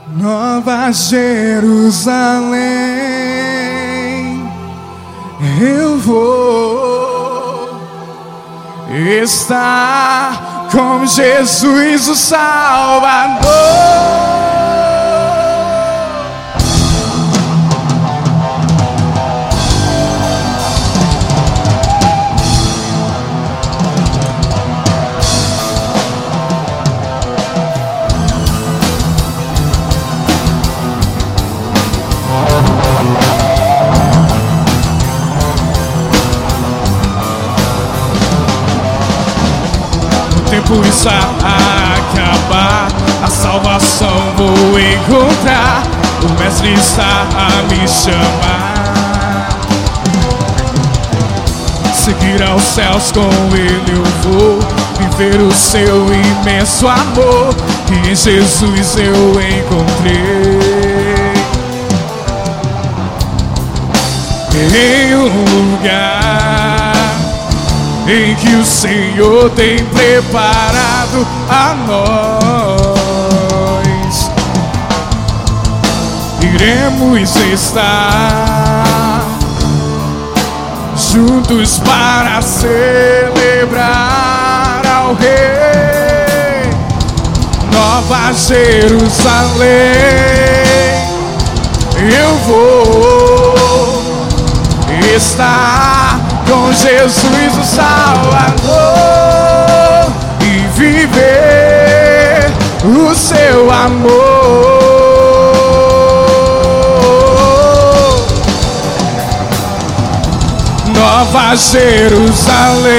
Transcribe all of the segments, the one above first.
Nova Jerusalém, eu vou estar com Jesus o Salvador. O tempo está a acabar, a salvação vou encontrar. O Mestre está a me chamar. Seguir aos céus, com Ele eu vou viver o seu imenso amor, que em Jesus eu encontrei. Em um lugar em que o Senhor tem preparado a nós, iremos estar juntos para celebrar ao Rei. Nova Jerusalém, eu vou estar com Jesus o Salvador e viver o seu amor. Nova Jerusalém,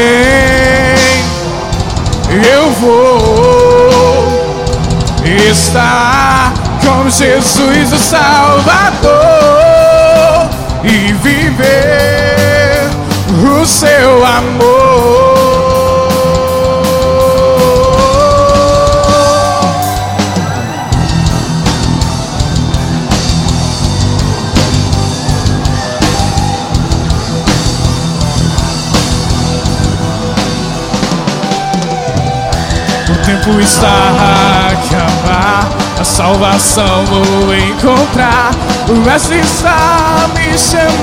eu vou estar com Jesus o Salvador e viver o seu amor. O tempo está a acabar, a salvação vou encontrar. O Mestre está a me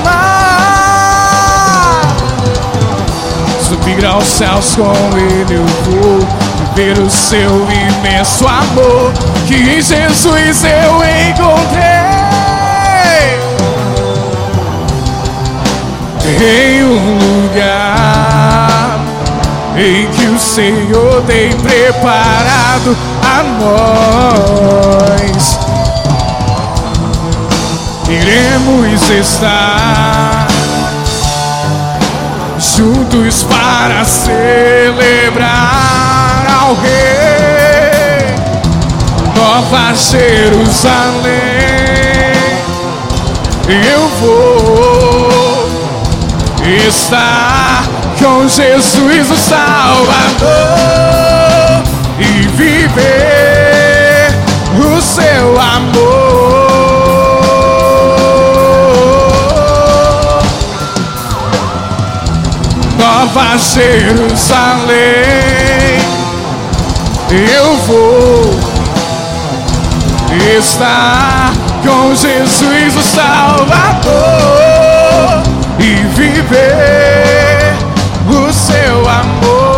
chamar. Subir aos céus, com Ele eu vou viver o seu imenso amor, que em Jesus eu encontrei. Em um lugar em que o Senhor tem preparado a nós, iremos estar juntos para celebrar ao Rei. Nova Jerusalém, eu vou estar com Jesus o Salvador e viver o seu amor. Nova Jerusalém, eu vou estar com Jesus o Salvador e viver o seu amor.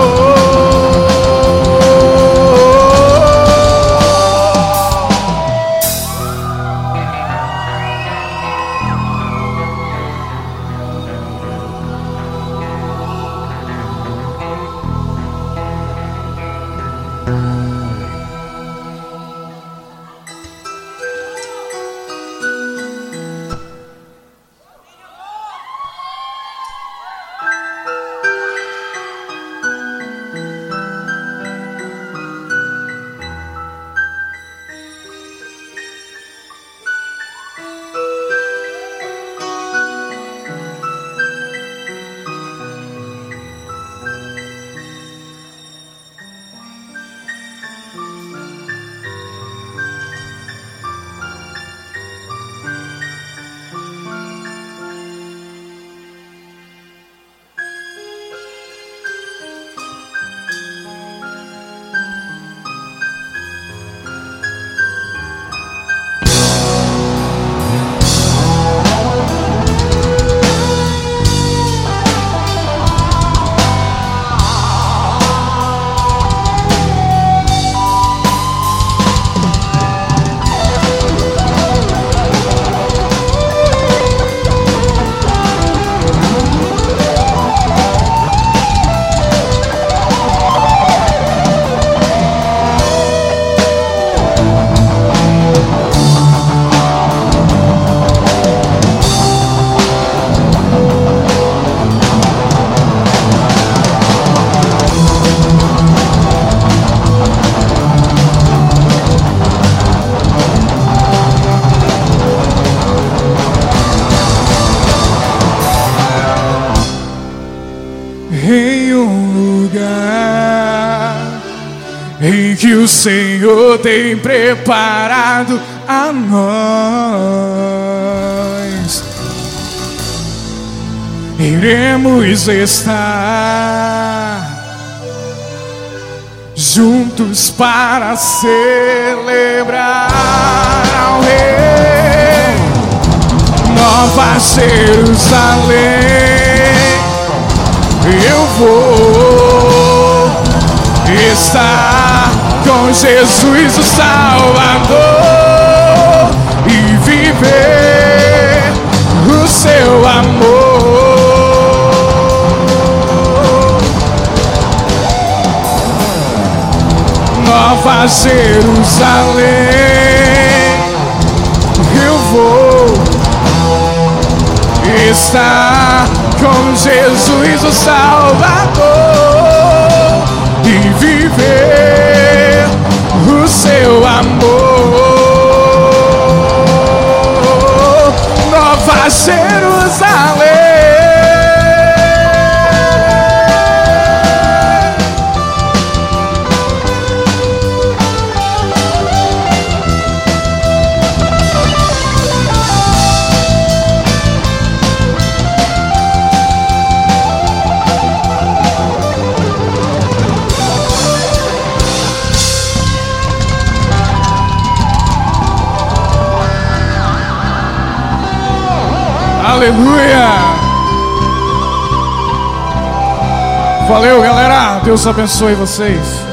em um lugar em que o Senhor tem preparado a nós. Iremos estar juntos para celebrar ao Rei. Nova Jerusalém, eu vou estar com Jesus o Salvador e viver o seu amor. Nova Jerusalém, eu vou estar com Jesus o Salvador e viver o seu amor. Nova Jerusalém. Aleluia! Valeu, galera! Deus abençoe vocês.